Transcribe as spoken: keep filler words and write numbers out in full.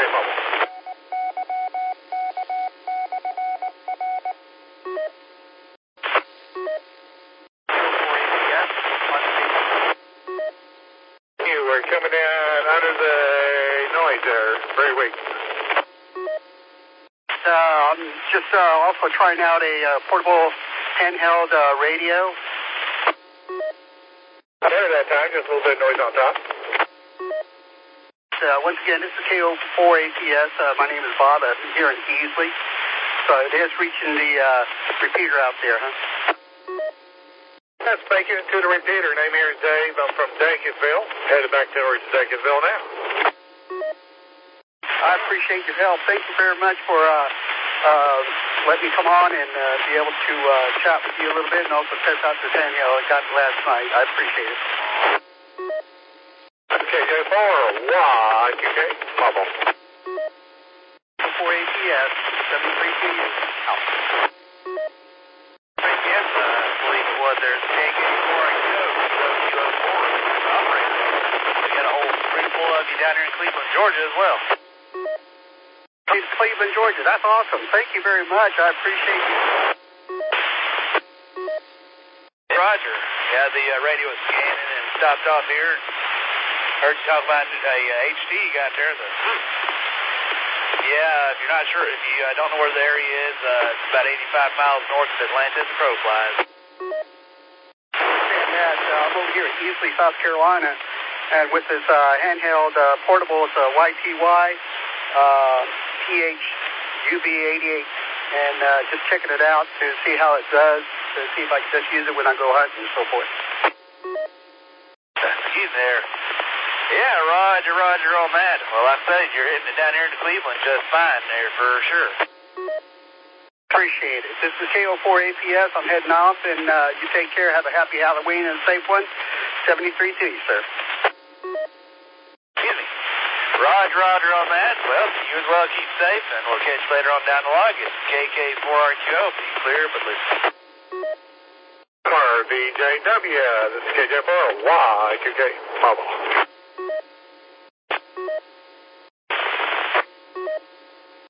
Mobile. You were coming in under the noise there, very weak. Uh, I'm just uh, also trying out a uh, portable handheld uh, radio. There that time, just a little bit of noise on top. Uh, once again, this is K O four A P S. Uh, my name is Bob. I'm here in Easley. So it is reaching the uh, repeater out there, huh? That's making it to the repeater. Name here is Dave. I'm from Dankinsville. Headed back towards Dankinsville now. I appreciate your help. Thank you very much for uh, uh, letting me come on and uh, be able to uh, chat with you a little bit and also test out this handheld I got last night. I appreciate it. K J four, Y Q K, Mobile. four A P S, seventy-three T U, out. Yes, uh, I believe it was there's K K four and Q O four, operator. We got a whole rig full of you down here in Cleveland, Georgia as well. It's Cleveland, Georgia. That's awesome. Thank you very much. I appreciate you. Roger. Yeah, the uh, radio was scanning and stopped off here. Heard you talk about a uh, H D you got there. The, yeah, if you're not sure, if you uh, don't know where the area is, uh, it's about eighty-five miles north of Atlanta as the crow flies. And that, uh, I'm over here at Easley, South Carolina, and with this uh, handheld uh, portable, it's a Y T Y uh, P H U B eighty-eight, and uh, just checking it out to see how it does, to see if I can just use it when I go hunting and so forth. Excuse me there. Yeah, roger, roger on that. Well, I said you're hitting it down here to Cleveland just fine there for sure. Appreciate it. This is K O four A P S. I'm heading off, and uh, you take care. Have a happy Halloween and a safe one. seventy-three to you, sir. Excuse me. Roger, roger on that. Well, you as well keep safe, and we'll catch you later on down the log. It's K K four R Q O. Be clear, but listen. R B J W, this is K J four, Y Q K, Mobile.